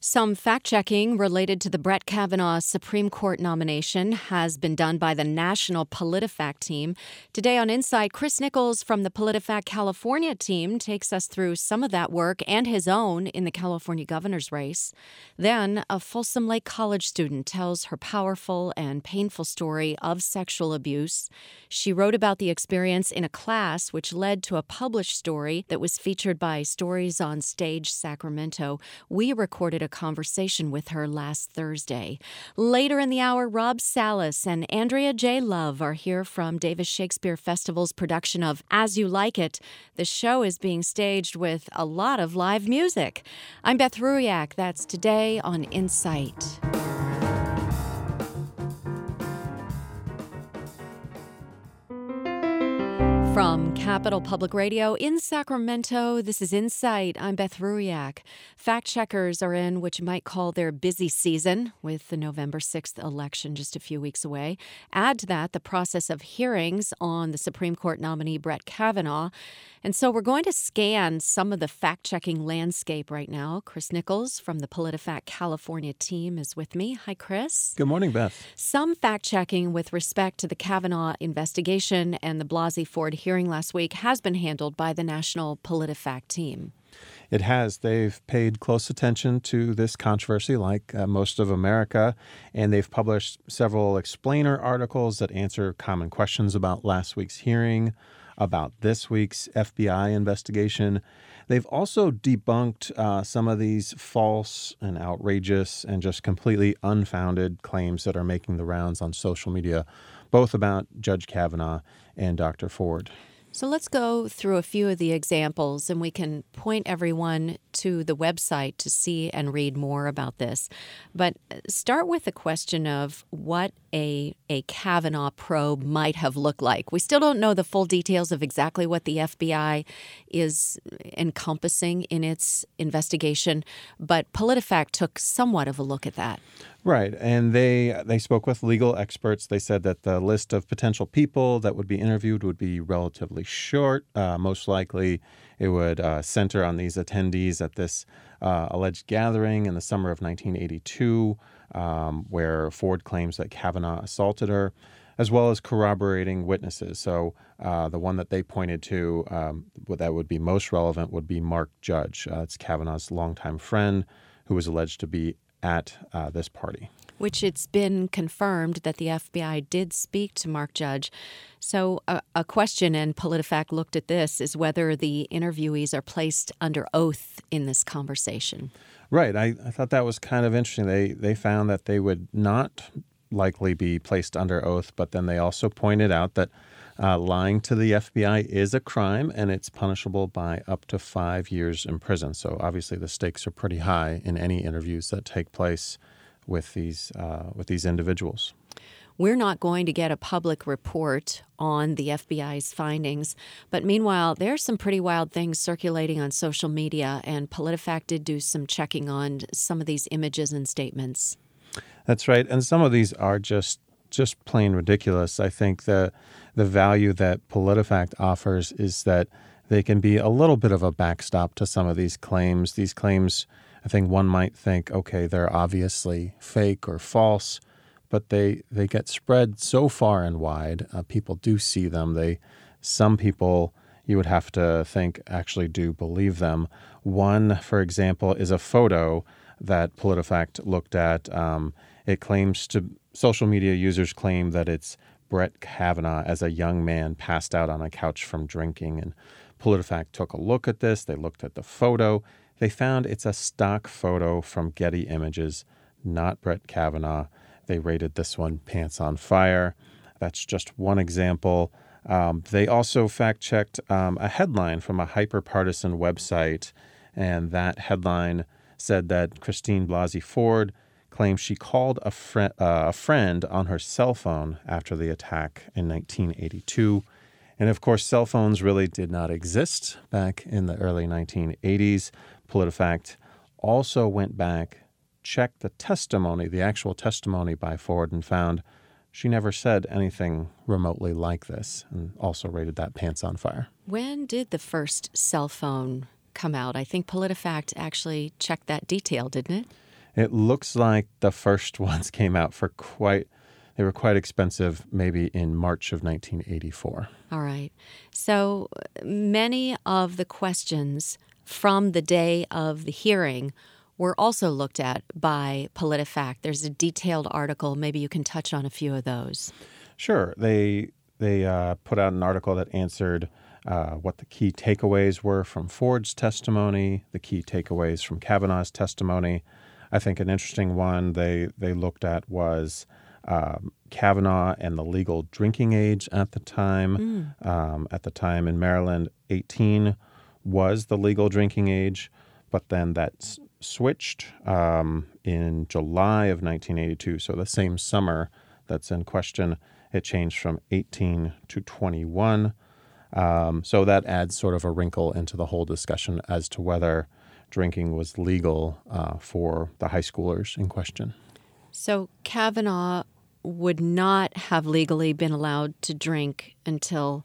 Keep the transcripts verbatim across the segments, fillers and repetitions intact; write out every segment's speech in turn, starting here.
Some fact-checking related to the Brett Kavanaugh Supreme Court nomination has been done by the National PolitiFact team. Today on Insight, Chris Nichols from the PolitiFact California team takes us through some of that work and his own in the California governor's race. Then, a Folsom Lake College student tells her powerful and painful story of sexual abuse. She wrote about the experience in a class which led to a published story that was featured by Stories on Stage Sacramento. We recorded a conversation with her last Thursday. Later in the hour, Rob Salas and Andrea J. Love are here from Davis Shakespeare Festival's production of As You Like It. The show is being staged with a lot of live music. I'm Beth Ruiak. That's today on Insight. From Capital Public Radio in Sacramento, this is Insight. I'm Beth Ruiak. Fact-checkers are in what you might call their busy season, with the November sixth election just a few weeks away. Add to that the process of hearings on the Supreme Court nominee Brett Kavanaugh. And so we're going to scan some of the fact-checking landscape right now. Chris Nichols from the PolitiFact California team is with me. Hi, Chris. Good morning, Beth. Some fact-checking with respect to the Kavanaugh investigation and the Blasey Ford hearing last week has been handled by the National PolitiFact team. It has. They've paid close attention to this controversy, like uh, most of America, and they've published several explainer articles that answer common questions about last week's hearing, about this week's F B I investigation. They've also debunked uh, some of these false and outrageous and just completely unfounded claims that are making the rounds on social media, both about Judge Kavanaugh and Doctor Ford. So let's go through a few of the examples, and we can point everyone to the website to see and read more about this. But start with the question of what a, a Kavanaugh probe might have looked like. We still don't know the full details of exactly what the F B I is encompassing in its investigation, but PolitiFact took somewhat of a look at that. Right, and they they spoke with legal experts. They said that the list of potential people that would be interviewed would be relatively short. Uh, most likely, it would uh, center on these attendees at this uh, alleged gathering in the summer of nineteen eighty-two, um, where Ford claims that Kavanaugh assaulted her, as well as corroborating witnesses. So uh, the one that they pointed to um, that would be most relevant would be Mark Judge. Uh, it's Kavanaugh's longtime friend who was alleged to be at uh, this party. Which it's been confirmed that the F B I did speak to Mark Judge. So a, a question, and PolitiFact looked at this, is whether the interviewees are placed under oath in this conversation. Right. I, I thought that was kind of interesting. They, they found that they would not likely be placed under oath, but then they also pointed out that Uh, lying to the F B I is a crime, and it's punishable by up to five years in prison. So obviously the stakes are pretty high in any interviews that take place with these uh, with these individuals. We're not going to get a public report on the F B I's findings, but meanwhile, there's some pretty wild things circulating on social media, and PolitiFact did do some checking on some of these images and statements. That's right, and some of these are just just plain ridiculous. I think the the value that PolitiFact offers is that they can be a little bit of a backstop to some of these claims. These claims, I think one might think, okay, they're obviously fake or false, but they, they get spread so far and wide. Uh, people do see them. They, some people, you would have to think, actually do believe them. One, for example, is a photo that PolitiFact looked at. Um, it claims to, social media users claim that it's Brett Kavanaugh as a young man passed out on a couch from drinking. And PolitiFact took a look at this. They looked at the photo. They found it's a stock photo from Getty Images, not Brett Kavanaugh. They rated this one pants on fire. That's just one example. Um, they also fact-checked um, a headline from a hyper-partisan website, and that headline said that Christine Blasey Ford claims she called a, fri- uh, a friend on her cell phone after the attack in nineteen eighty-two. And of course, cell phones really did not exist back in the early nineteen eighties. PolitiFact also went back, checked the testimony, the actual testimony by Ford, and found she never said anything remotely like this, and also rated that pants on fire. When did the first cell phone come out? I think PolitiFact actually checked that detail, didn't it? It looks like the first ones came out for quite, they were quite expensive, maybe in March of nineteen eighty-four. All right. So many of the questions from the day of the hearing were also looked at by PolitiFact. There's a detailed article. Maybe you can touch on a few of those. Sure. They they uh, put out an article that answered uh, what the key takeaways were from Ford's testimony, the key takeaways from Kavanaugh's testimony. I think an interesting one they, they looked at was um, Kavanaugh and the legal drinking age at the time. Mm. Um, at the time in Maryland, eighteen was the legal drinking age, but then that s- switched um, in July of nineteen eighty-two, so the same summer that's in question. It changed from eighteen to twenty-one. Um, so that adds sort of a wrinkle into the whole discussion as to whether drinking was legal uh, for the high schoolers in question. So Kavanaugh would not have legally been allowed to drink until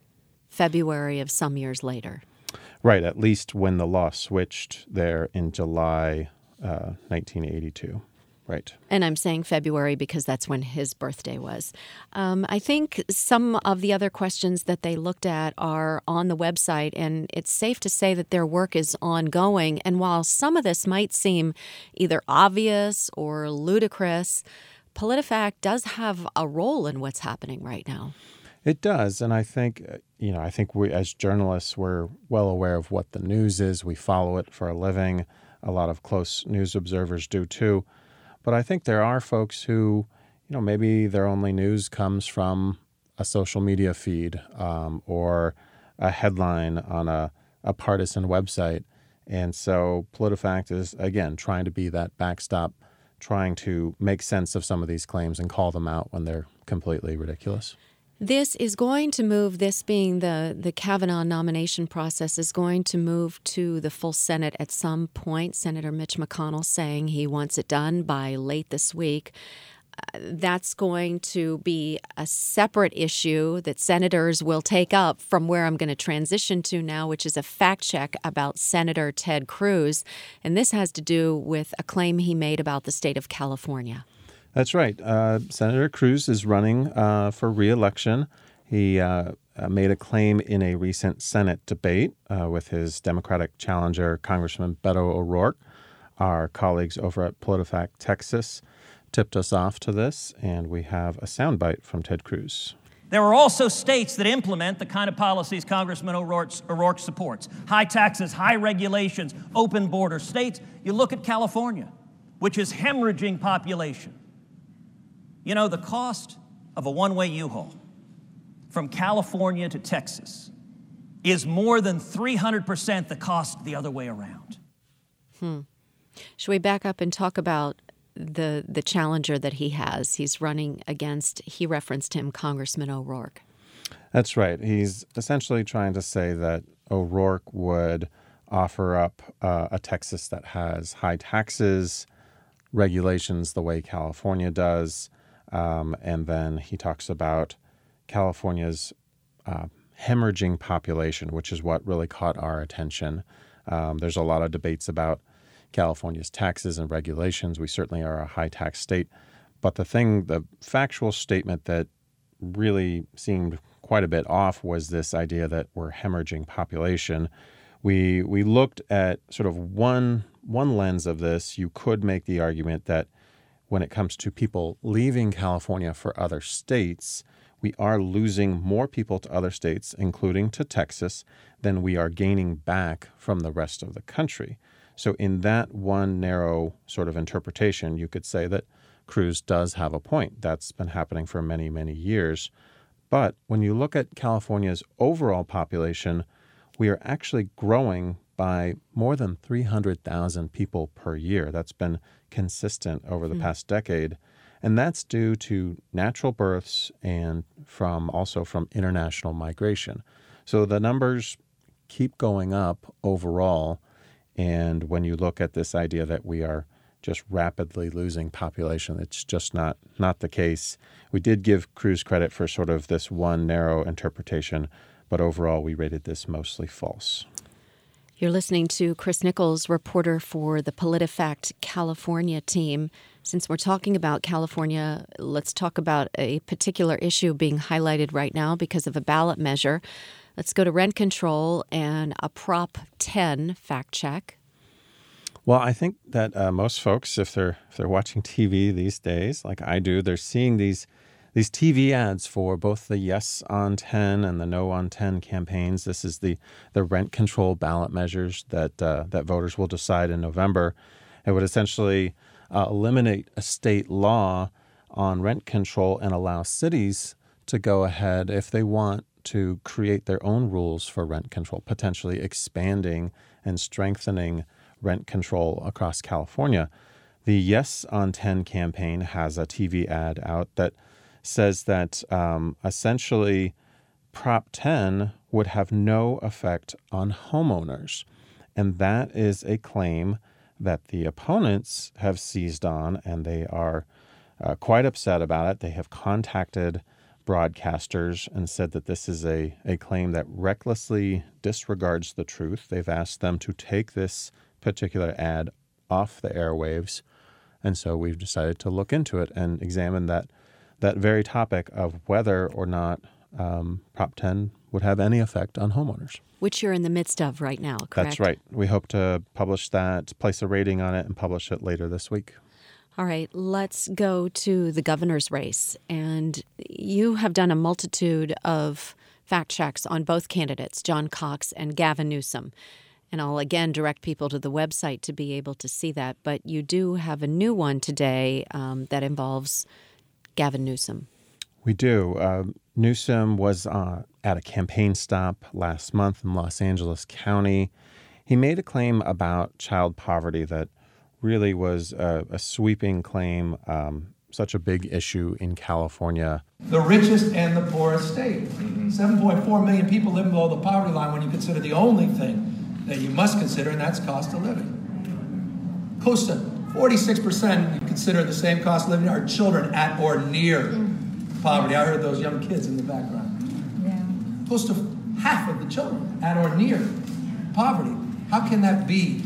February of some years later. Right, at least when the law switched there in July uh, nineteen eighty-two. Right. And I'm saying February because that's when his birthday was. Um, I think some of the other questions that they looked at are on the website, and it's safe to say that their work is ongoing. And while some of this might seem either obvious or ludicrous, PolitiFact does have a role in what's happening right now. It does, and I think, you know, I think we as journalists, we're well aware of what the news is. We follow it for a living. A lot of close news observers do too. But I think there are folks who, you know, maybe their only news comes from a social media feed um, or a headline on a, a partisan website. And so PolitiFact is, again, trying to be that backstop, trying to make sense of some of these claims and call them out when they're completely ridiculous. This is going to move, this being the, the Kavanaugh nomination process, is going to move to the full Senate at some point. Senator Mitch McConnell saying he wants it done by late this week. Uh, that's going to be a separate issue that senators will take up from where I'm going to transition to now, which is a fact check about Senator Ted Cruz. And this has to do with a claim he made about the state of California. That's right. Uh, Senator Cruz is running uh, for re-election. He uh, made a claim in a recent Senate debate uh, with his Democratic challenger, Congressman Beto O'Rourke. Our colleagues over at PolitiFact Texas tipped us off to this, and we have a soundbite from Ted Cruz. There are also states that implement the kind of policies Congressman O'Rourke, O'Rourke supports. High taxes, high regulations, open border states. You look at California, which is hemorrhaging population. You know, the cost of a one-way U-Haul from California to Texas is more than three hundred percent the cost the other way around. Hmm. Should we back up and talk about the the challenger that he has? He's running against, he referenced him, Congressman O'Rourke. That's right. He's essentially trying to say that O'Rourke would offer up uh, a Texas that has high taxes, regulations the way California does. Um, and then he talks about California's uh, hemorrhaging population, which is what really caught our attention. Um, there's a lot of debates about California's taxes and regulations. We certainly are a high tax state. But the thing, the factual statement that really seemed quite a bit off was this idea that we're hemorrhaging population. We we looked at sort of one one lens of this. You could make the argument that when it comes to people leaving California for other states, we are losing more people to other states, including to Texas, than we are gaining back from the rest of the country. So in that one narrow sort of interpretation, you could say that Cruz does have a point. That's been happening for many, many years. But when you look at California's overall population, we are actually growing by more than three hundred thousand people per year. That's been consistent over the mm. past decade. And that's due to natural births and from also from international migration. So the numbers keep going up overall. And when you look at this idea that we are just rapidly losing population, it's just not, not the case. We did give Cruz credit for sort of this one narrow interpretation, but overall we rated this mostly false. You're listening to Chris Nichols, reporter for the PolitiFact California team. Since we're talking about California, let's talk about a particular issue being highlighted right now because of a ballot measure. Let's go to rent control and a Prop ten fact check. Well, I think that uh, most folks, if they're if they're watching T V these days, like I do, they're seeing these these T V ads for both the Yes on ten and the No on ten campaigns. This is the the rent control ballot measures that uh, that voters will decide in November. It would essentially uh, eliminate a state law on rent control and allow cities to go ahead if they want to create their own rules for rent control, potentially expanding and strengthening rent control across California. The Yes on ten campaign has a T V ad out that says that um, essentially Prop ten would have no effect on homeowners. And that is a claim that the opponents have seized on, and they are uh, quite upset about it. They have contacted broadcasters and said that this is a, a claim that recklessly disregards the truth. They've asked them to take this particular ad off the airwaves. And so we've decided to look into it and examine that that very topic of whether or not um, Prop ten would have any effect on homeowners. Which you're in the midst of right now, correct? That's right. We hope to publish that, place a rating on it, and publish it later this week. All right, let's go to the governor's race. And you have done a multitude of fact checks on both candidates, John Cox and Gavin Newsom. And I'll again direct people to the website to be able to see that. But you do have a new one today um, that involves Gavin Newsom. We do. Uh, Newsom was uh, at a campaign stop last month in Los Angeles County. He made a claim about child poverty that really was a, a sweeping claim, um, such a big issue in California. The richest and the poorest state. Mm-hmm. seven point four million people live below the poverty line when you consider the only thing that you must consider, and that's cost of living. Close to forty-six percent you consider the same cost of living are children at or near mm. poverty. I heard those young kids in the background. Yeah. Close to half of the children at or near poverty. How can that be?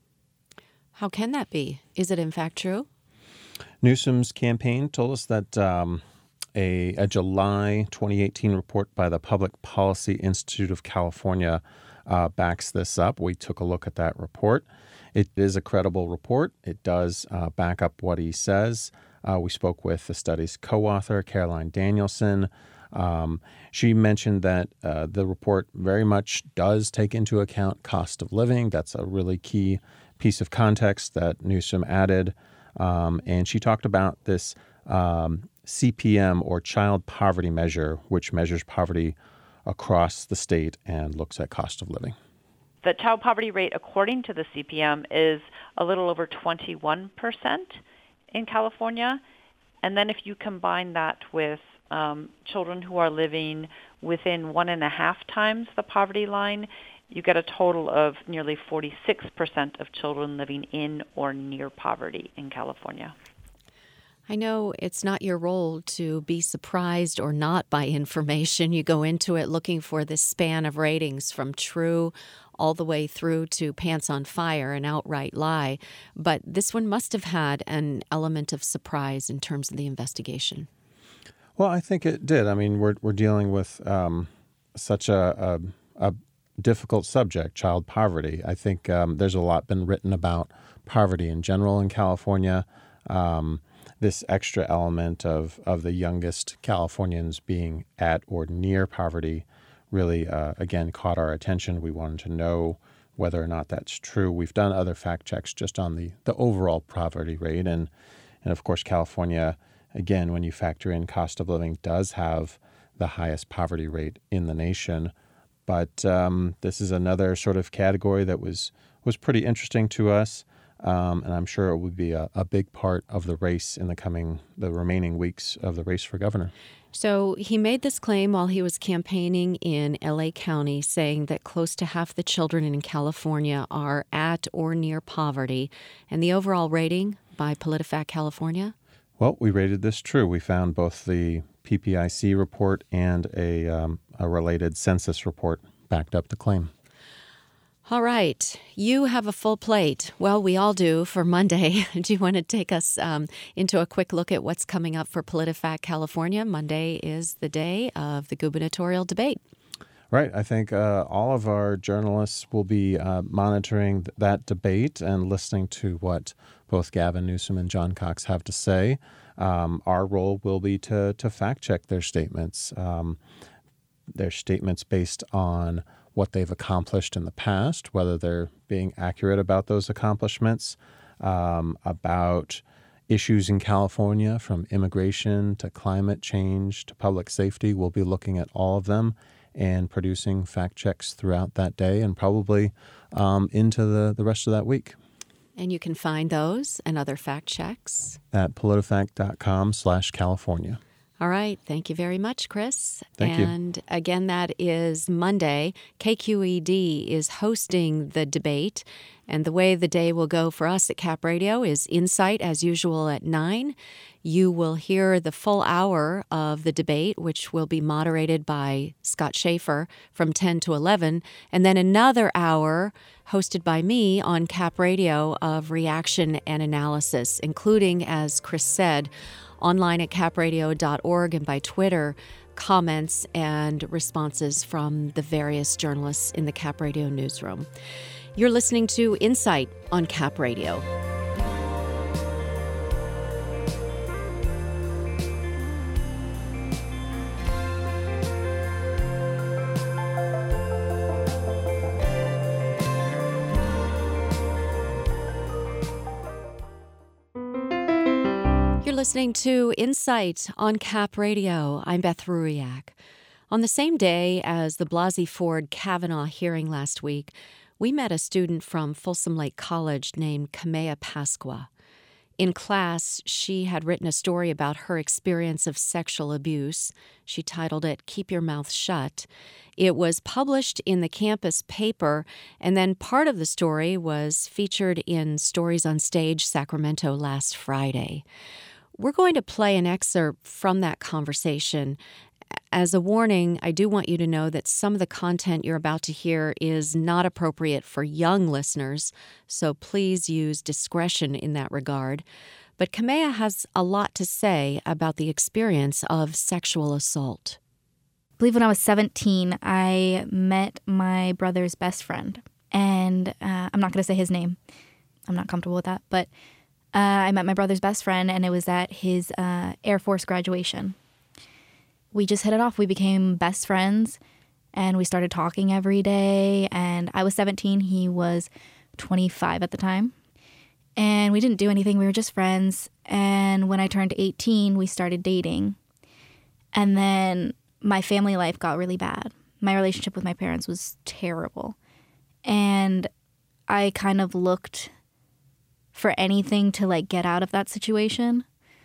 How can that be? Is it in fact true? Newsom's campaign told us that um, a, a July twenty eighteen report by the Public Policy Institute of California uh, backs this up. We took a look at that report. It is a credible report. It does uh, back up what he says. Uh, we spoke with the study's co-author, Caroline Danielson. Um, she mentioned that uh, the report very much does take into account cost of living. That's a really key piece of context that Newsom added. Um, and she talked about this um, C P M, or Child Poverty Measure, which measures poverty across the state and looks at cost of living. The child poverty rate, according to the C P M, is a little over twenty-one percent in California. And then if you combine that with um, children who are living within one and a half times the poverty line, you get a total of nearly forty-six percent of children living in or near poverty in California. I know it's not your role to be surprised or not by information. You go into it looking for this span of ratings from true all the way through to pants on fire, an outright lie. But this one must have had an element of surprise in terms of the investigation. Well, I think it did. I mean, we're we're dealing with um, such a, a, a difficult subject, child poverty. I think um, there's a lot been written about poverty in general in California. Um, this extra element of, of the youngest Californians being at or near poverty really, uh, again, caught our attention. We wanted to know whether or not that's true. We've done other fact checks just on the, the overall poverty rate. And, and of course, California, again, when you factor in cost of living, does have the highest poverty rate in the nation. But um, this is another sort of category that was, was pretty interesting to us. Um, and I'm sure it would be a, a big part of the race in the coming, the remaining weeks of the race for governor. So he made this claim while he was campaigning in L A County, saying that close to half the children in California are at or near poverty. And the overall rating by PolitiFact California? Well, we rated this true. We found both the P P I C report and a, um, a related census report backed up the claim. All right. You have a full plate. Well, we all do for Monday. Do you want to take us um, into a quick look at what's coming up for PolitiFact California? Monday is the day of the gubernatorial debate. Right. I think uh, all of our journalists will be uh, monitoring th- that debate and listening to what both Gavin Newsom and John Cox have to say. Um, our role will be to to fact check their statements, um, their statements based on what they've accomplished in the past, whether they're being accurate about those accomplishments, um, about issues in California from immigration to climate change to public safety. We'll be looking at all of them and producing fact checks throughout that day and probably um, into the, the rest of that week. And you can find those and other fact checks at politifact.com slash California. All right. Thank you very much, Chris. Thank you. And again, that is Monday. K Q E D is hosting the debate. And the way the day will go for us at Cap Radio is Insight, as usual, at nine. You will hear the full hour of the debate, which will be moderated by Scott Schaefer from ten to eleven. And then another hour hosted by me on Cap Radio of reaction and analysis, including, as Chris said, online at cap radio dot org and by Twitter, comments and responses from the various journalists in the Cap Radio newsroom. You're listening to Insight on Cap Radio. You're listening to Insight on Cap Radio. I'm Beth Ruiak. On the same day as the Blasey Ford Kavanaugh hearing last week, we met a student from Folsom Lake College named Kamea Pasqua. In class, she had written a story about her experience of sexual abuse. She titled it, "Keep Your Mouth Shut." It was published in the campus paper, and then part of the story was featured in Stories on Stage Sacramento last Friday. We're going to play an excerpt from that conversation. As a warning, I do want you to know that some of the content you're about to hear is not appropriate for young listeners, so please use discretion in that regard. But Kamea has a lot to say about the experience of sexual assault. I believe when I was seventeen, I met my brother's best friend. And uh, I'm not going to say his name. I'm not comfortable with that. But uh, I met my brother's best friend, and it was at his uh, Air Force graduation. We just hit it off. We became best friends, and we started talking every day. And I was seventeen. He was twenty-five at the time. And we didn't do anything. We were just friends. And when I turned eighteen, we started dating. And then my family life got really bad. My relationship with my parents was terrible. And I kind of looked for anything to, like, get out of that situation.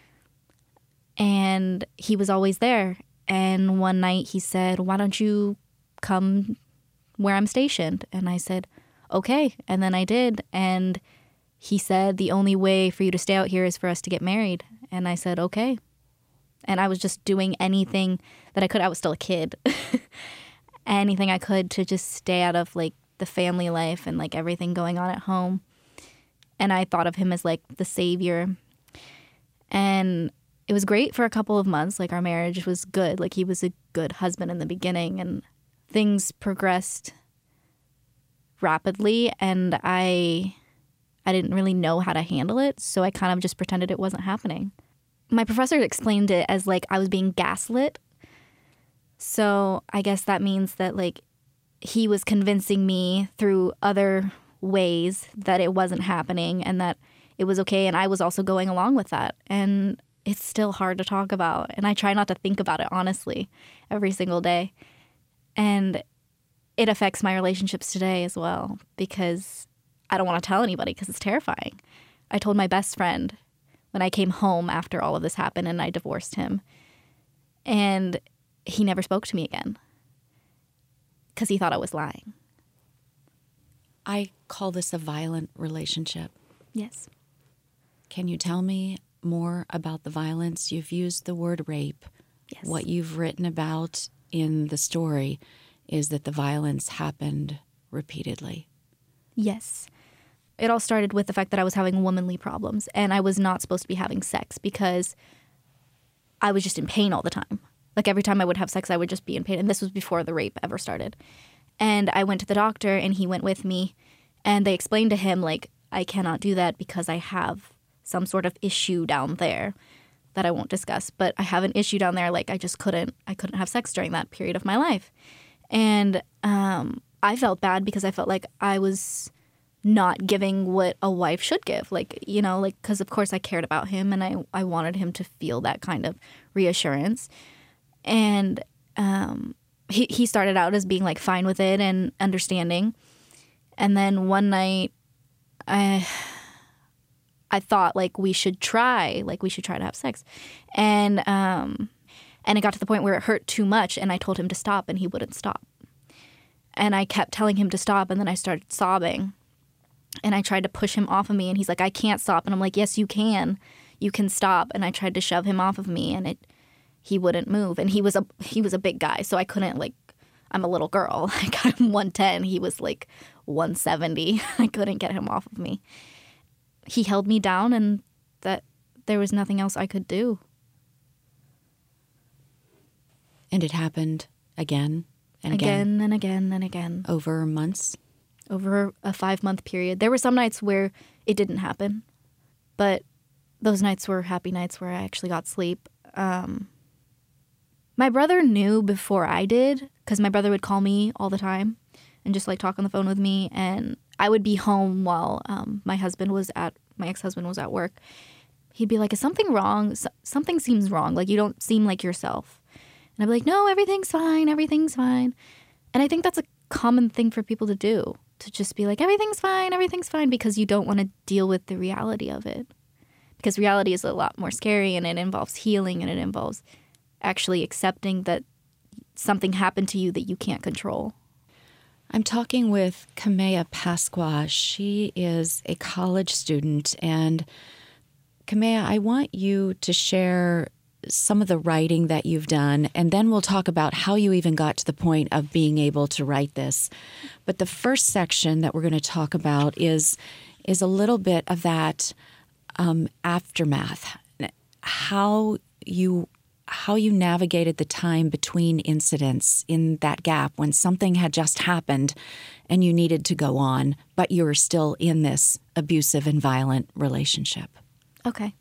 And he was always there. And one night he said, "Why don't you come where I'm stationed?" And I said, "Okay." And then I did. And he said, "The only way for you to stay out here is for us to get married." And I said, "Okay." And I was just doing anything that I could. I was still a kid. Anything I could to just stay out of, like, the family life and, like, everything going on at home. And I thought of him as, like, the savior. And it was great for a couple of months. Like, our marriage was good. Like, he was a good husband in the beginning, and things progressed rapidly, and I I didn't really know how to handle it, so I kind of just pretended it wasn't happening. My professor explained it as, like, I was being gaslit. So I guess that means that, like, he was convincing me through other ways that it wasn't happening and that it was okay, and I was also going along with that. And it's still hard to talk about, and I try not to think about it, honestly, every single day. And it affects my relationships today as well, because I don't want to tell anybody because it's terrifying. I told my best friend when I came home after all of this happened and I divorced him, and he never spoke to me again because he thought I was lying. I call this a violent relationship. Yes. Can you tell me more about the violence? You've used the word rape. Yes. What you've written about in the story is that the violence happened repeatedly. Yes. It all started with the fact that I was having womanly problems, and I was not supposed to be having sex because I was just in pain all the time. Like every time I would have sex, I would just be in pain. And this was before the rape ever started. And I went to the doctor, and he went with me, and they explained to him, like, I cannot do that because I have some sort of issue down there that I won't discuss. But I have an issue down there, like I just couldn't, I couldn't have sex during that period of my life. And um, I felt bad because I felt like I was not giving what a wife should give. Like, you know, like, because of course I cared about him, and I, I wanted him to feel that kind of reassurance. And um, he, he started out as being like fine with it and understanding. And then one night I I thought like we should try, like we should try to have sex. And um, and it got to the point where it hurt too much, and I told him to stop, and he wouldn't stop. And I kept telling him to stop, and then I started sobbing. And I tried to push him off of me, and he's like, I can't stop. And I'm like, yes, you can. You can stop. And I tried to shove him off of me, and it he wouldn't move. And he was a he was a big guy, so I couldn't, like, I'm a little girl. Like, I'm one ten. He was like one seventy. I couldn't get him off of me. He held me down, and that there was nothing else I could do. And it happened again and again. Again and again and again. Over months? Over a five-month period. There were some nights where it didn't happen, but those nights were happy nights where I actually got sleep. Um, my brother knew before I did, because my brother would call me all the time and just like talk on the phone with me, and I would be home while um, my husband was at, my ex-husband was at work. He'd be like, is something wrong? S- something seems wrong. Like, you don't seem like yourself. And I'd be like, no, everything's fine. Everything's fine. And I think that's a common thing for people to do, to just be like, everything's fine, everything's fine, because you don't want to deal with the reality of it. Because reality is a lot more scary, and it involves healing, and it involves actually accepting that something happened to you that you can't control. I'm talking with Kamea Pasqua. She is a college student. And Kamea, I want you to share some of the writing that you've done, and then we'll talk about how you even got to the point of being able to write this. But the first section that we're going to talk about is is a little bit of that um, aftermath, how you how you navigated the time between incidents in that gap when something had just happened and you needed to go on, but you were still in this abusive and violent relationship. Okay.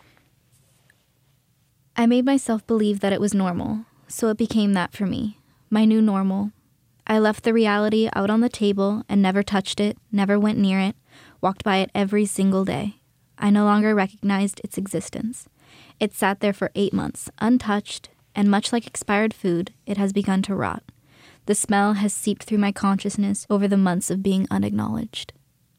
I made myself believe that it was normal, so it became that for me, my new normal. I left the reality out on the table and never touched it, never went near it, walked by it every single day. I no longer recognized its existence. It sat there for eight months, untouched, and much like expired food, it has begun to rot. The smell has seeped through my consciousness over the months of being unacknowledged.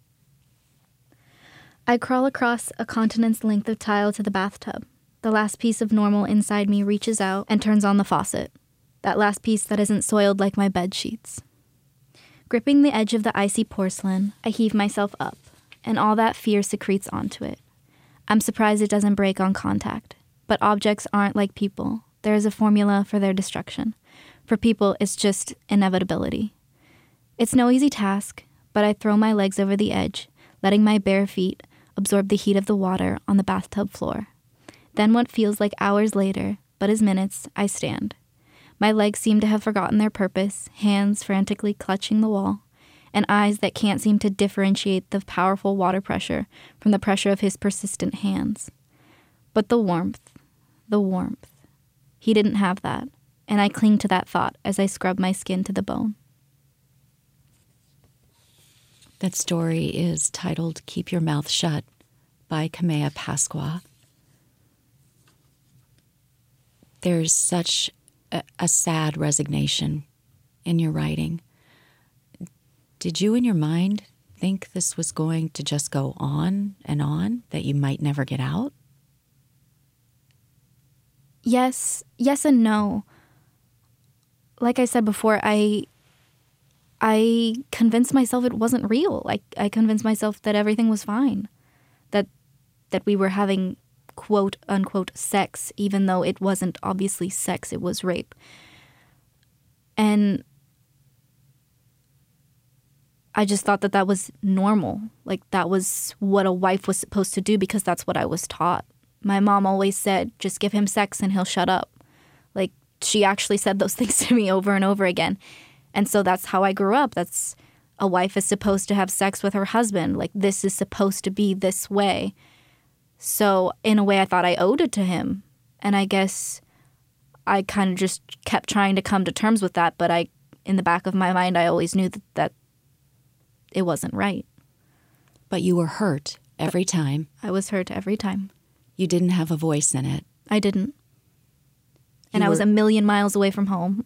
I crawl across a continent's length of tile to the bathtub. The last piece of normal inside me reaches out and turns on the faucet. That last piece that isn't soiled like my bed sheets. Gripping the edge of the icy porcelain, I heave myself up, and all that fear secretes onto it. I'm surprised it doesn't break on contact. But objects aren't like people. There is a formula for their destruction. For people, it's just inevitability. It's no easy task, but I throw my legs over the edge, letting my bare feet absorb the heat of the water on the bathtub floor. Then what feels like hours later, but as minutes, I stand. My legs seem to have forgotten their purpose, hands frantically clutching the wall, and eyes that can't seem to differentiate the powerful water pressure from the pressure of his persistent hands. But the warmth, the warmth. He didn't have that, and I cling to that thought as I scrub my skin to the bone. That story is titled Keep Your Mouth Shut by Kamea Pasqua. There's such a, a sad resignation in your writing. Did you in your mind think this was going to just go on and on, that you might never get out? Yes, yes and no. Like I said before, I I convinced myself it wasn't real. I, I convinced myself that everything was fine, that that we were having quote unquote sex, even though it wasn't obviously sex, it was rape. And I just thought that that was normal. Like, that was what a wife was supposed to do because that's what I was taught. My mom always said, just give him sex and he'll shut up. Like, she actually said those things to me over and over again. And so that's how I grew up. That's a wife is supposed to have sex with her husband. Like, this is supposed to be this way. So in a way, I thought I owed it to him. And I guess I kind of just kept trying to come to terms with that. But I, in the back of my mind, I always knew that, that it wasn't right. But you were hurt every time. I was hurt every time. You didn't have a voice in it. I didn't. And You I was were- a million miles away from home.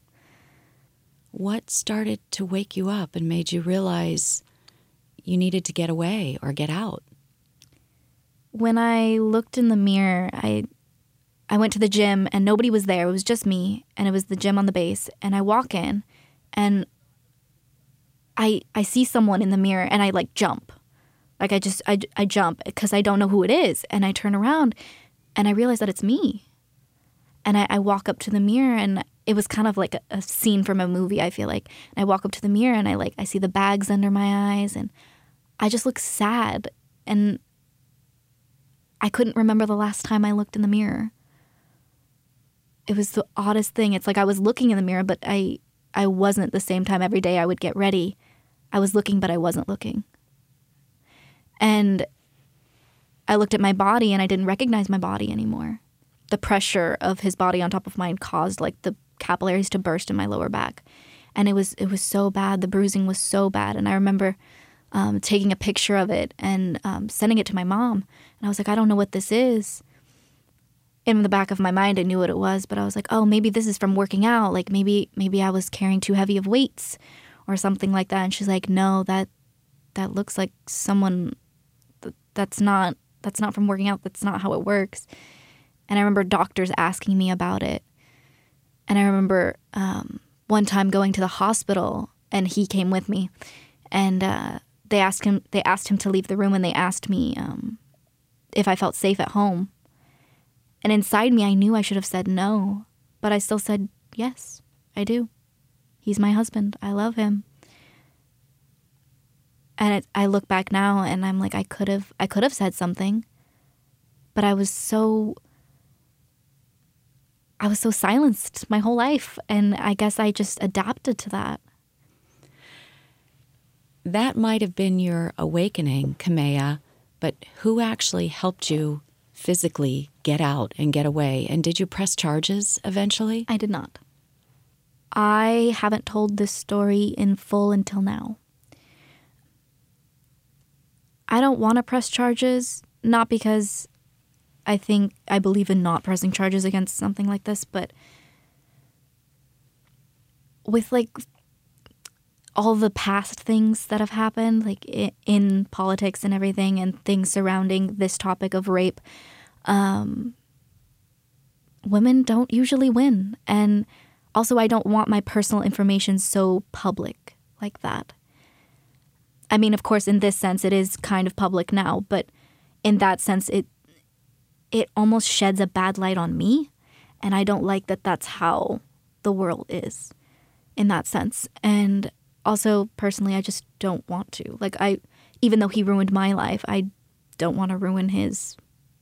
What started to wake you up and made you realize you needed to get away or get out? When I looked in the mirror, I I went to the gym and nobody was there. It was just me, and it was the gym on the base. And I walk in, and I I see someone in the mirror, and I like jump, like I just I I jump because I don't know who it is, and I turn around, and I realize that it's me. And I, I walk up to the mirror, and it was kind of like a, a scene from a movie, I feel like. And I walk up to the mirror, and I like I see the bags under my eyes, and I just look sad, and I couldn't remember the last time I looked in the mirror. It was the oddest thing. It's like I was looking in the mirror, but I I wasn't. The same time every day I would get ready, I was looking, but I wasn't looking. And I looked at my body, and I didn't recognize my body anymore. The pressure of his body on top of mine caused like the capillaries to burst in my lower back. And it was it was so bad. The bruising was so bad. And I remember um, taking a picture of it and um, sending it to my mom. And I was like, I don't know what this is. In the back of my mind, I knew what it was, but I was like, oh, maybe this is from working out. Like maybe maybe I was carrying too heavy of weights or something like that. And she's like, no, that that looks like someone that's not that's not from working out. That's not how it works. And I remember doctors asking me about it. And I remember um, one time going to the hospital, and he came with me. And uh, they asked him they asked him to leave the room, and they asked me um, if I felt safe at home. And inside me, I knew I should have said no. But I still said, yes, I do. He's my husband. I love him. And it, I look back now, and I'm like, I could have I could have said something. But I was so... I was so silenced my whole life, and I guess I just adapted to that. That might have been your awakening, Kamea, but who actually helped you physically get out and get away? And did you press charges eventually? I did not. I haven't told this story in full until now. I don't want to press charges, not because I think I believe in not pressing charges against something like this, but with like all the past things that have happened, like in politics and everything, and things surrounding this topic of rape, um, women don't usually win. And also, I don't want my personal information so public like that. I mean, of course, in this sense, it is kind of public now, but in that sense, it it almost sheds a bad light on me. And I don't like that that's how the world is in that sense. And also, personally, I just don't want to. Like, I, even though he ruined my life, I don't want to ruin his.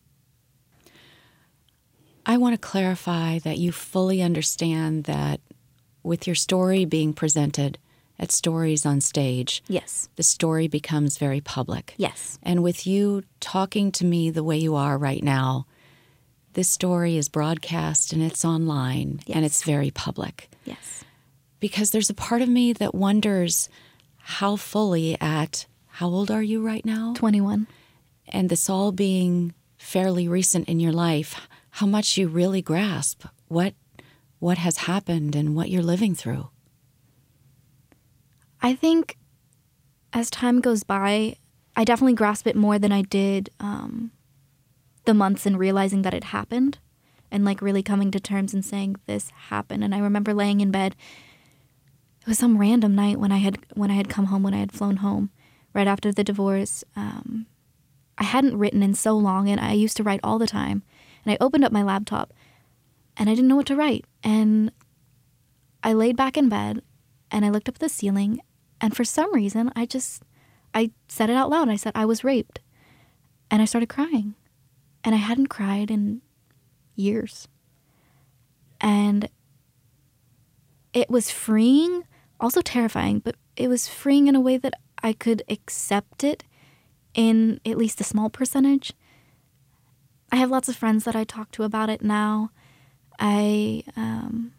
I want to clarify that you fully understand that with your story being presented at Stories on Stage, Yes. the story becomes very public. Yes. And with you talking to me the way you are right now, this story is broadcast and it's online, Yes. and it's very public. Yes. Because there's a part of me that wonders how fully at, how old are you right now? twenty-one. And this all being fairly recent in your life, how much you really grasp what what has happened and what you're living through. I think as time goes by, I definitely grasp it more than I did um, the months and realizing that it happened, and like really coming to terms and saying this happened. And I remember laying in bed. It was some random night when I had when I had come home, when I had flown home right after the divorce. Um, I hadn't written in so long, and I used to write all the time. And I opened up my laptop, and I didn't know what to write. And I laid back in bed, and I looked up at the ceiling, And for some reason, I just, I said it out loud. I said, I was raped. And I started crying. And I hadn't cried in years. And it was freeing, also terrifying, but it was freeing in a way that I could accept it in at least a small percentage. I have lots of friends that I talk to about it now. I um,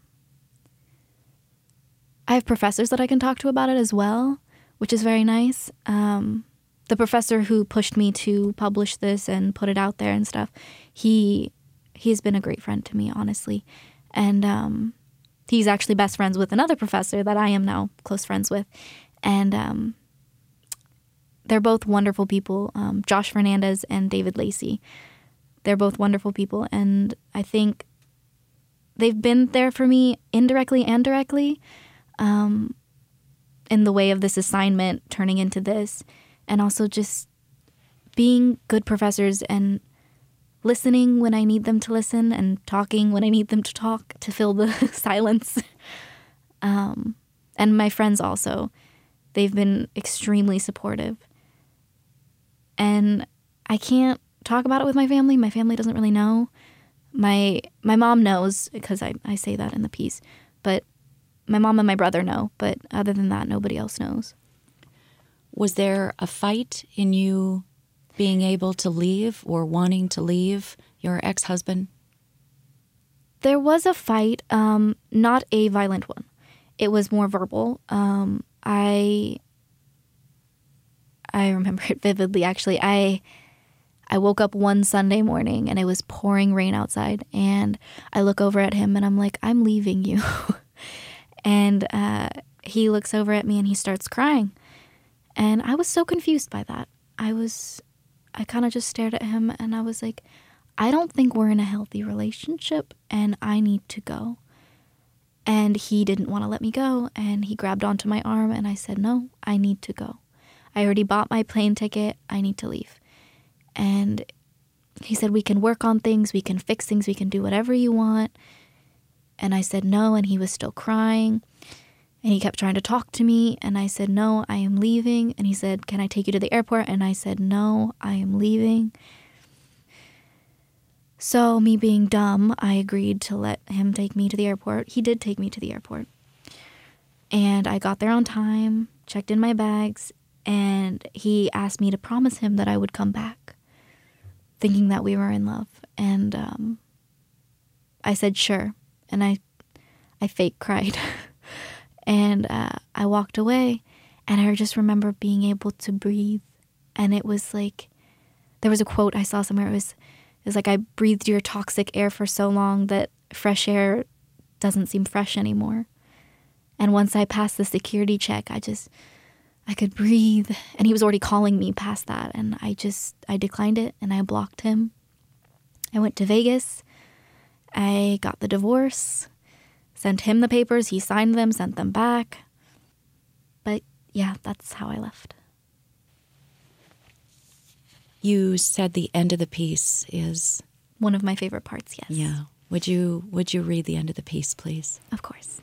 I have professors that I can talk to about it as well, which is very nice. Um, the professor who pushed me to publish this and put it out there and stuff, he he's been a great friend to me, honestly. And um, he's actually best friends with another professor that I am now close friends with. And um, they're both wonderful people, um, Josh Fernandez and David Lacey. They're both wonderful people, and I think they've been there for me indirectly and directly um, in the way of this assignment turning into this, and also just being good professors and listening when I need them to listen and talking when I need them to talk to fill the silence. Um, and my friends also. They've been extremely supportive. And I can't talk about it with my family. My family doesn't really know. My my mom knows because I, I say that in the piece. But my mom and my brother know. But other than that, nobody else knows. Was there a fight in you being able to leave or wanting to leave your ex-husband? There was a fight, um, not a violent one. It was more verbal. Um, I I remember it vividly, actually. I I woke up one Sunday morning and it was pouring rain outside, and I look over at him and I'm like, I'm leaving you. And uh, he looks over at me and he starts crying. And I was so confused by that. I was, I kind of just stared at him and I was like, I don't think we're in a healthy relationship and I need to go. And he didn't want to let me go, and he grabbed onto my arm and I said, no, I need to go. I already bought my plane ticket. I need to leave. And he said, we can work on things. We can fix things. We can do whatever you want. And I said no, and he was still crying. And he kept trying to talk to me. And I said, no, I am leaving. And he said, can I take you to the airport? And I said, no, I am leaving. So me being dumb, I agreed to let him take me to the airport. He did take me to the airport. And I got there on time, checked in my bags, and he asked me to promise him that I would come back, thinking that we were in love. And um, I said, sure. And I I fake cried. And uh, I walked away, and I just remember being able to breathe. And it was like, there was a quote I saw somewhere. It was, it was like, I breathed your toxic air for so long that fresh air doesn't seem fresh anymore. And once I passed the security check, I just, I could breathe. And he was already calling me past that. And I just, I declined it and I blocked him. I went to Vegas. I got the divorce, sent him the papers. He signed them, sent them back. But yeah, that's how I left. You said the end of the piece is one of my favorite parts, yes. Yeah. Would you would you read the end of the piece, please? Of course.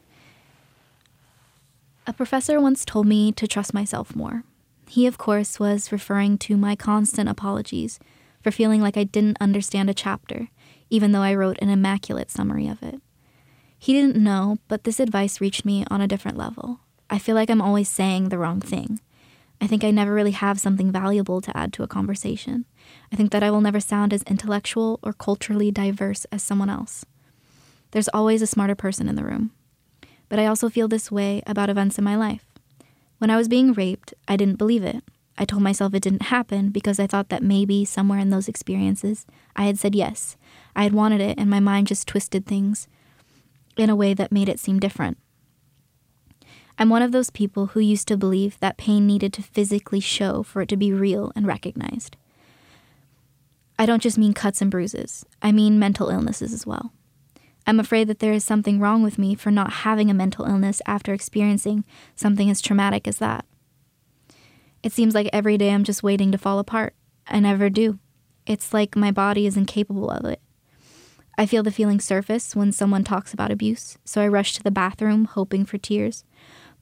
A professor once told me to trust myself more. He, of course, was referring to my constant apologies for feeling like I didn't understand a chapter, even though I wrote an immaculate summary of it. He didn't know, but this advice reached me on a different level. I feel like I'm always saying the wrong thing. I think I never really have something valuable to add to a conversation. I think that I will never sound as intellectual or culturally diverse as someone else. There's always a smarter person in the room. But I also feel this way about events in my life. When I was being raped, I didn't believe it. I told myself it didn't happen because I thought that maybe somewhere in those experiences, I had said yes. I had wanted it, and my mind just twisted things in a way that made it seem different. I'm one of those people who used to believe that pain needed to physically show for it to be real and recognized. I don't just mean cuts and bruises. I mean mental illnesses as well. I'm afraid that there is something wrong with me for not having a mental illness after experiencing something as traumatic as that. It seems like every day I'm just waiting to fall apart. I never do. It's like my body is incapable of it. I feel the feeling surface when someone talks about abuse, so I rush to the bathroom hoping for tears.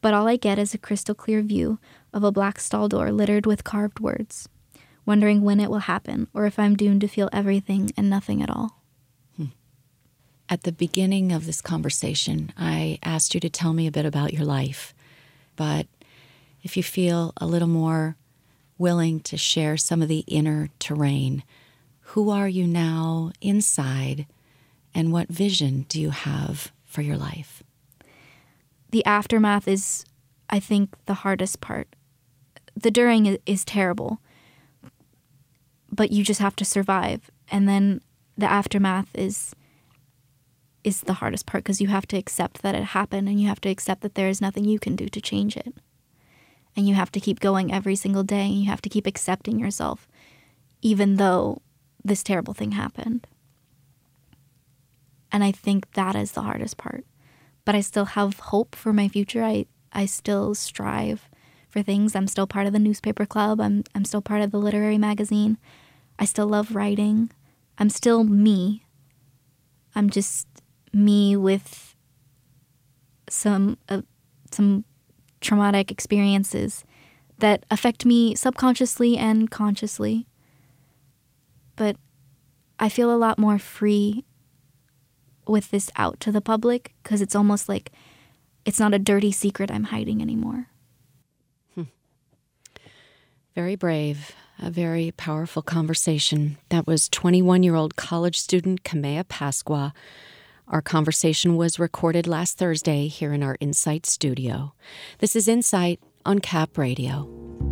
but all I get is a crystal clear view of a black stall door littered with carved words, wondering when it will happen or if I'm doomed to feel everything and nothing at all. At the beginning of this conversation, I asked you to tell me a bit about your life, but if you feel a little more willing to share some of the inner terrain, who are you now inside, and what vision do you have for your life? The aftermath is, I think, the hardest part. The during is, is terrible, but you just have to survive, and then the aftermath is is the hardest part because you have to accept that it happened, and you have to accept that there is nothing you can do to change it. And you have to keep going every single day, and you have to keep accepting yourself, even though this terrible thing happened. And I think that is the hardest part. But I still have hope for my future. I, I still strive for things. I'm still part of the newspaper club. I'm I'm still part of the literary magazine. I still love writing. I'm still me. I'm just me with some uh, some traumatic experiences that affect me subconsciously and consciously. But I feel a lot more free with this out to the public because it's almost like it's not a dirty secret I'm hiding anymore. Hmm. Very brave, a very powerful conversation. That was twenty-one-year-old college student Kamea Pasqua. Our conversation was recorded last Thursday here in our Insight studio. This is Insight on Cap Radio.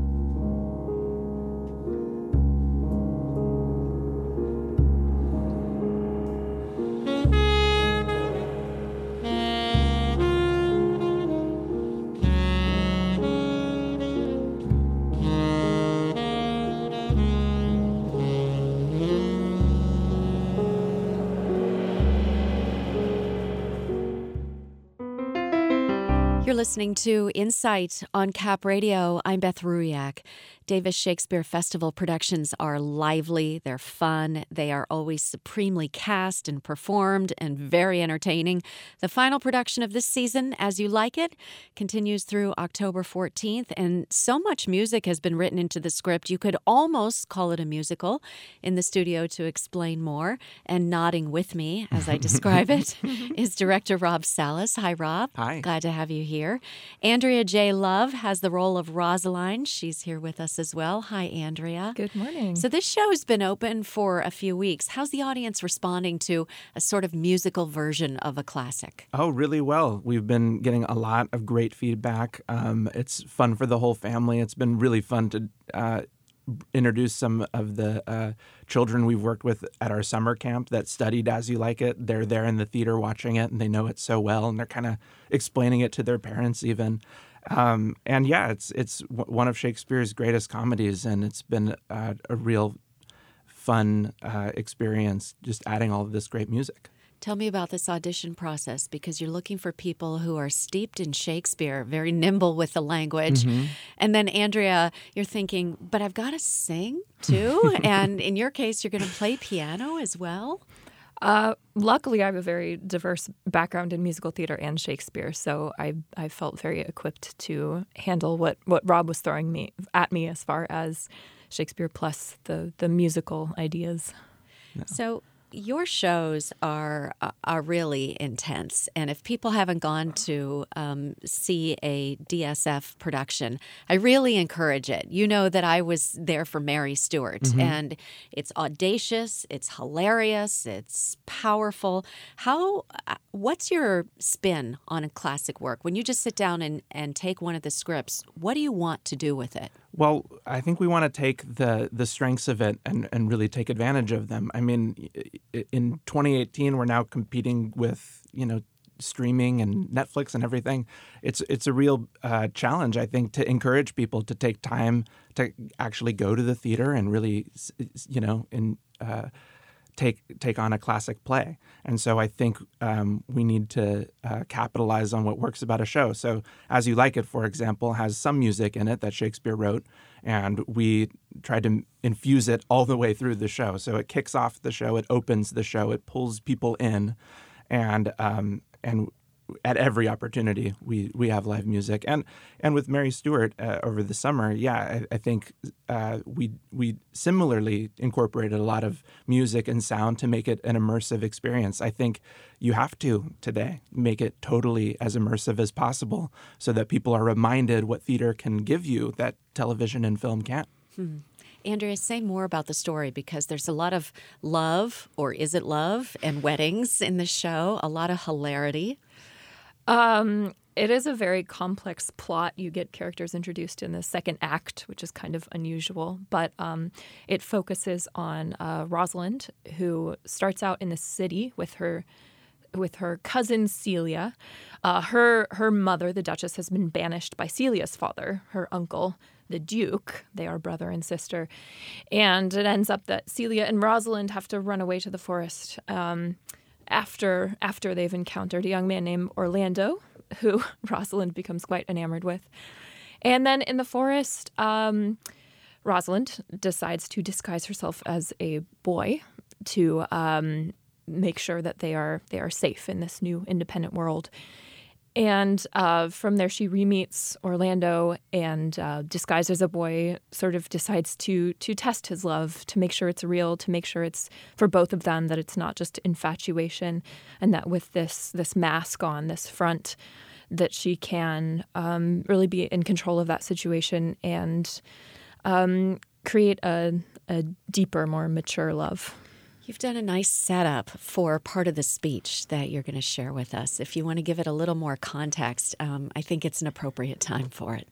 You're listening to Insight on Cap Radio. I'm Beth Ruiak. Davis Shakespeare Festival productions are lively, they're fun, they are always supremely cast and performed and very entertaining. The final production of this season, As You Like It, continues through October fourteenth, and so much music has been written into the script you could almost call it a musical. In the studio to explain more and nodding with me as I describe it is director Rob Salas. Hi, Rob. Hi. Glad to have you here. Andrea J. Love has the role of Rosaline. She's here with us as well. Hi, Andrea. Good morning. So this show has been open for a few weeks. How's the audience responding to a sort of musical version of a classic? Oh, really well. We've been getting a lot of great feedback. Um, it's fun for the whole family. It's been really fun to uh, introduce some of the uh, children we've worked with at our summer camp that studied As You Like It. They're there in the theater watching it, and they know it so well, and they're kind of explaining it to their parents even. Um, and yeah, it's it's w- one of Shakespeare's greatest comedies, and it's been uh, a real fun uh, experience just adding all of this great music. Tell me about this audition process, because you're looking for people who are steeped in Shakespeare, very nimble with the language. Mm-hmm. And then, Andrea, you're thinking, but I've got to sing too? And in your case, you're going to play piano as well? Uh, luckily, I have a very diverse background in musical theater and Shakespeare, so I I felt very equipped to handle what, what Rob was throwing me at me as far as Shakespeare plus the, the musical ideas. No. So your shows are are really intense, and if people haven't gone to um, see a D S F production, I really encourage it. You know that I was there for Mary Stuart, mm-hmm. and it's audacious, it's hilarious, it's powerful. How? What's your spin on a classic work? When you just sit down and, and take one of the scripts, what do you want to do with it? Well, I think we want to take the the strengths of it and, and really take advantage of them. I mean, in twenty eighteen, we're now competing with, you know, streaming and Netflix and everything. It's it's a real uh, challenge, I think, to encourage people to take time to actually go to the theater and really, you know, in uh, take take on a classic play. And so I think um, we need to uh, capitalize on what works about a show. So As You Like It, for example, has some music in it that Shakespeare wrote, and we tried to infuse it all the way through the show. So it kicks off the show, it opens the show, it pulls people in, and um, and at every opportunity we we have live music. And and with Mary Stewart uh, over the summer, yeah, I, I think uh, we we similarly incorporated a lot of music and sound to make it an immersive experience. I think you have to today make it totally as immersive as possible so that people are reminded what theater can give you that television and film can't. Hmm. Andrea, say more about the story, because there's a lot of love, or is it love, and weddings in the show, a lot of hilarity. Um, it is a very complex plot. You get characters introduced in the second act, which is kind of unusual, but um, it focuses on uh, Rosalind, who starts out in the city with her with her cousin Celia. Uh, her her mother, the Duchess, has been banished by Celia's father, her uncle, the Duke. They are brother and sister. And it ends up that Celia and Rosalind have to run away to the forest um, after after they've encountered a young man named Orlando, who Rosalind becomes quite enamored with. And then in the forest, um, Rosalind decides to disguise herself as a boy to um, make sure that they are they are safe in this new independent world. And uh, from there, she re-meets Orlando and, uh, disguised as a boy, sort of decides to to test his love, to make sure it's real, to make sure it's for both of them, that it's not just infatuation, and that with this this mask on, this front, that she can um, really be in control of that situation and um, create a, a deeper, more mature love. You've done a nice setup for part of the speech that you're going to share with us. If you want to give it a little more context, um, I think it's an appropriate time for it.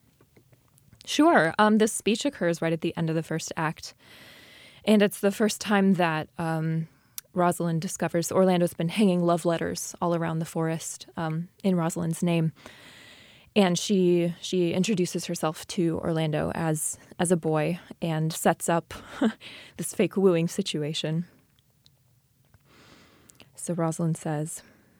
Sure. Um, this speech occurs right at the end of the first act. And it's the first time that um, Rosalind discovers Orlando's been hanging love letters all around the forest um, in Rosalind's name. And she she introduces herself to Orlando as, as a boy and sets up this fake wooing situation. So Rosalind says,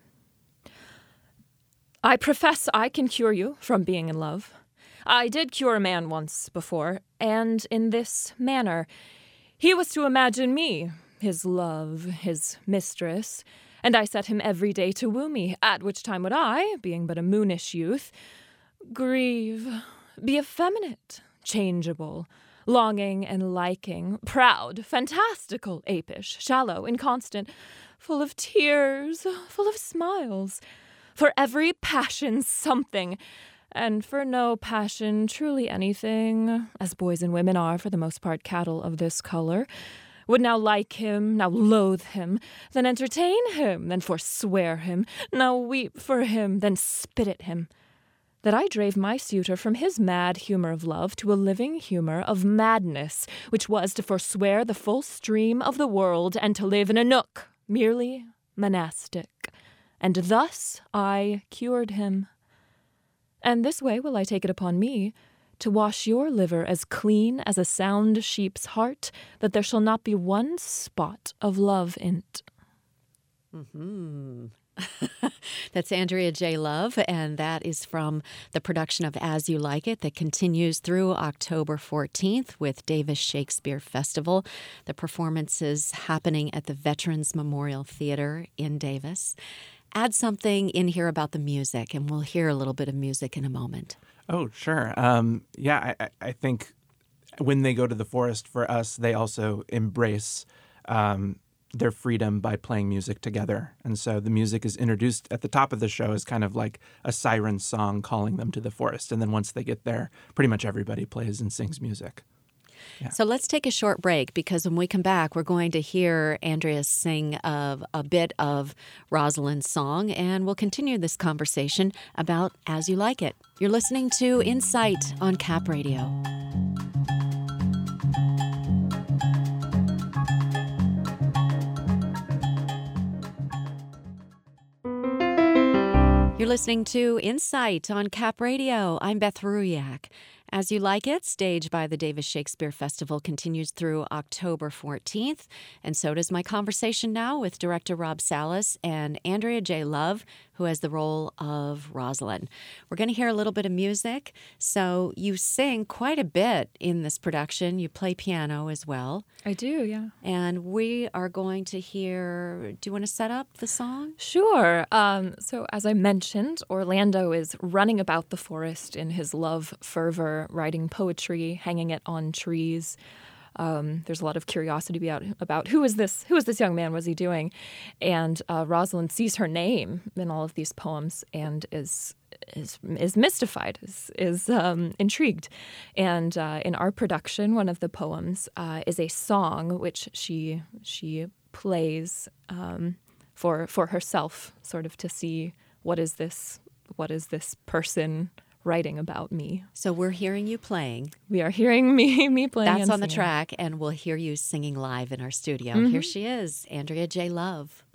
"I profess I can cure you from being in love. I did cure a man once before, and in this manner. He was to imagine me, his love, his mistress, and I set him every day to woo me, at which time would I, being but a moonish youth, grieve, be effeminate, changeable, longing and liking, proud, fantastical, apish, shallow, inconstant, full of tears, full of smiles, for every passion something, and for no passion truly anything, as boys and women are for the most part cattle of this color, would now like him, now loathe him, then entertain him, then forswear him, now weep for him, then spit at him, that I drave my suitor from his mad humour of love to a living humour of madness, which was to forswear the full stream of the world and to live in a nook, merely monastic. And thus I cured him. And this way will I take it upon me to wash your liver as clean as a sound sheep's heart, that there shall not be one spot of love in't." Mm-hmm. That's Andrea J. Love, and that is from the production of As You Like It that continues through October fourteenth with Davis Shakespeare Festival. The performance is happening at the Veterans Memorial Theater in Davis. Add something in here about the music, and we'll hear a little bit of music in a moment. Oh, sure. Um, yeah, I, I think when they go to the forest, for us, they also embrace um, their freedom by playing music together. And so the music is introduced at the top of the show as kind of like a siren song calling them to the forest. And then once they get there, pretty much everybody plays and sings music. Yeah. So let's take a short break, because when we come back, we're going to hear Andrea sing of a bit of Rosalind's song, and we'll continue this conversation about As You Like It. You're listening to Insight on Cap Radio. You're listening to Insight on Cap Radio. I'm Beth Ruyak. As You Like It, staged by the Davis Shakespeare Festival, continues through October fourteenth, and so does my conversation now with director Rob Salas and Andrea J. Love who has the role of Rosalind. We're going to hear a little bit of music. So you sing quite a bit in this production. You play piano as well. I do, yeah. And we are going to hear, do you want to set up the song? Sure. Um, so as I mentioned, Orlando is running about the forest in his love fervor, writing poetry, hanging it on trees. Um, there's a lot of curiosity about about who is this who is this young man? What's he doing? And uh, Rosalind sees her name in all of these poems and is is is mystified, is is um, intrigued. And uh, in our production, one of the poems uh, is a song which she she plays um, for for herself, sort of to see what is this what is this person writing about me. So we're hearing you playing. We are hearing me me playing. That's and on the singing. track, and we'll hear you singing live in our studio. Mm-hmm. Here she is, Andrea J. Love.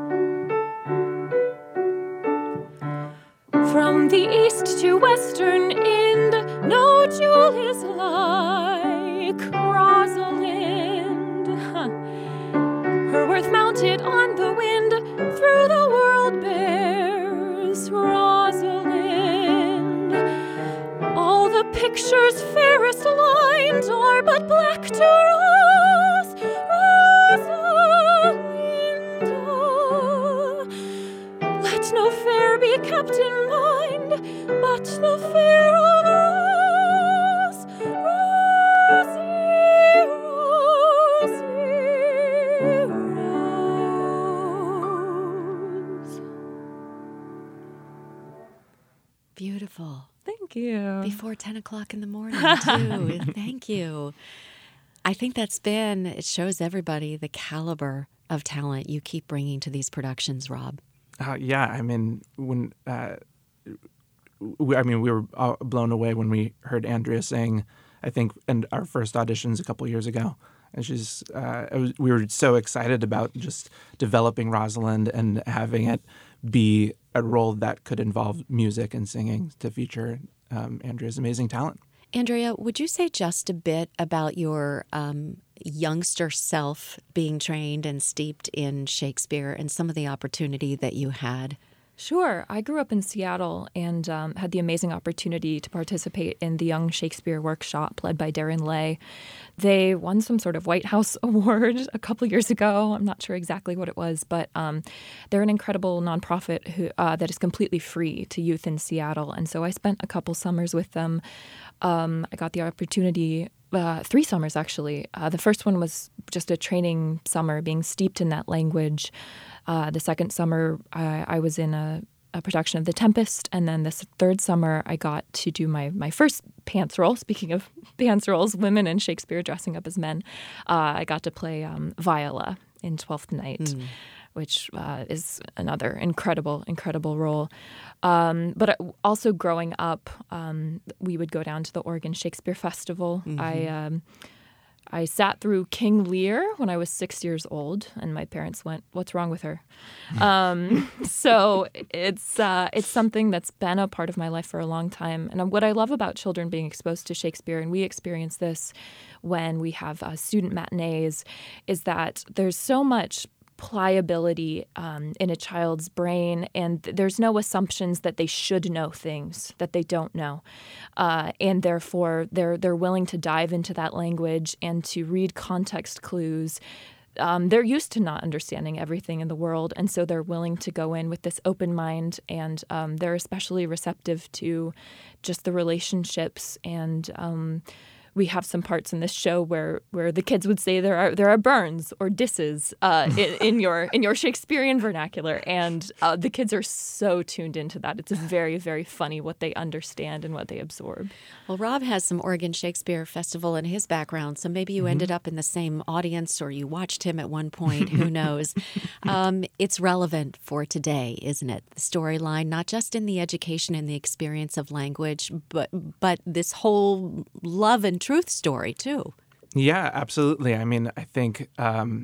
From the east to western end, no jewel is like Rosalind. Huh. Her worth mounted on the wind, through the world bears Rosalind. All the pictures fairest lined are but black to Rose, Rosalind. Let no fair be kept in mind, but the fair of Rose, Rosie, Rosie, Rose. Beautiful. Thank you. Before ten o'clock in the morning, too. Thank you. I think that's been, it shows everybody the caliber of talent you keep bringing to these productions, Rob. Uh, yeah, I mean, when uh, we, I mean, we were uh, blown away when we heard Andrea sing, I think, in our first auditions a couple years ago. And she's, uh, it was, we were so excited about just developing Rosalind and having it be a role that could involve music and singing to feature um, Andrea's amazing talent. Andrea, would you say just a bit about your um, youngster self being trained and steeped in Shakespeare and some of the opportunity that you had? Sure. I grew up in Seattle and um, had the amazing opportunity to participate in the Young Shakespeare Workshop led by Darren Lay. They won some sort of White House award a couple years ago. I'm not sure exactly what it was, but um, they're an incredible nonprofit who, uh, that is completely free to youth in Seattle. And so I spent a couple summers with them. Um, I got the opportunity Uh, three summers, actually. Uh, the first one was just a training summer, being steeped in that language. Uh, the second summer, I, I was in a, a production of The Tempest. And then this third summer, I got to do my, my first pants role. Speaking of pants roles, women in Shakespeare dressing up as men. Uh, I got to play um, Viola in Twelfth Night. Mm. Which uh, is another incredible, incredible role. Um, but also growing up, um, we would go down to the Oregon Shakespeare Festival. Mm-hmm. I um, I sat through King Lear when I was six years old, and my parents went, "What's wrong with her?" um, so it's uh, it's something that's been a part of my life for a long time. And what I love about children being exposed to Shakespeare, and we experience this when we have uh, student matinees, is that there's so much pliability um, in a child's brain, and th- there's no assumptions that they should know things that they don't know, uh, and therefore they're they're willing to dive into that language and to read context clues. Um, they're used to not understanding everything in the world, and so they're willing to go in with this open mind, and um, they're especially receptive to just the relationships and. Um, We have some parts in this show where, where the kids would say there are there are burns or disses uh, in, in your in your Shakespearean vernacular, and uh, the kids are so tuned into that. It's very, very funny what they understand and what they absorb. Well, Rob has some Oregon Shakespeare Festival in his background, so maybe you mm-hmm. ended up in the same audience or you watched him at one point. Who knows? Um, it's relevant for today, isn't it? The storyline, not just in the education and the experience of language, but but this whole love and truth story too. Yeah, absolutely. I mean, I think um,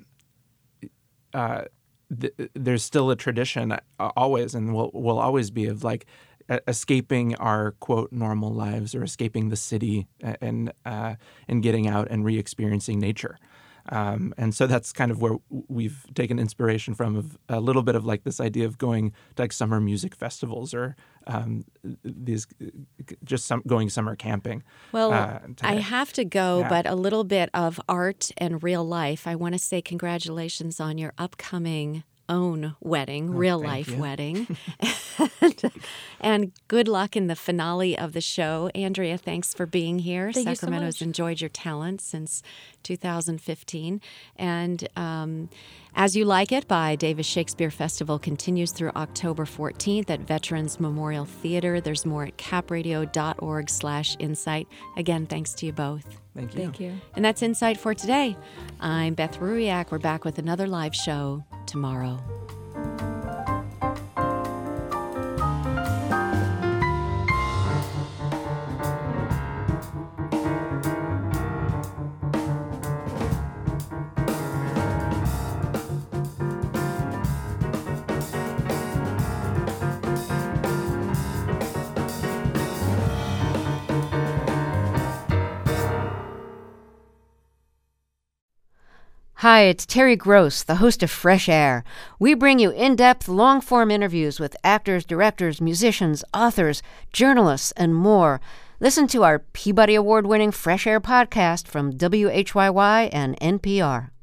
uh, th- there's still a tradition uh, always, and will will always be, of like uh, escaping our quote normal lives or escaping the city and uh, and getting out and re-experiencing nature. Um, and so that's kind of where we've taken inspiration from, of a little bit of like this idea of going to like summer music festivals or um, these just some, going summer camping. Well, uh, I have to go, yeah. but a little bit of art and real life. I want to say congratulations on your upcoming own wedding, oh, real life you. wedding. and, and good luck in the finale of the show. Andrea, thanks for being here. Thank Sacramento's you so much. enjoyed your talent since two thousand fifteen. And um, As You Like It by Davis Shakespeare Festival continues through October fourteenth at Veterans Memorial Theater. There's more at capradio.org slash insight. Again, thanks to you both. Thank you. Thank you. And that's Insight for today. I'm Beth Ruiak. We're back with another live show tomorrow. Hi, it's Terry Gross, the host of Fresh Air. We bring you in-depth, long-form interviews with actors, directors, musicians, authors, journalists, and more. Listen to our Peabody Award-winning Fresh Air podcast from W H Y Y and N P R.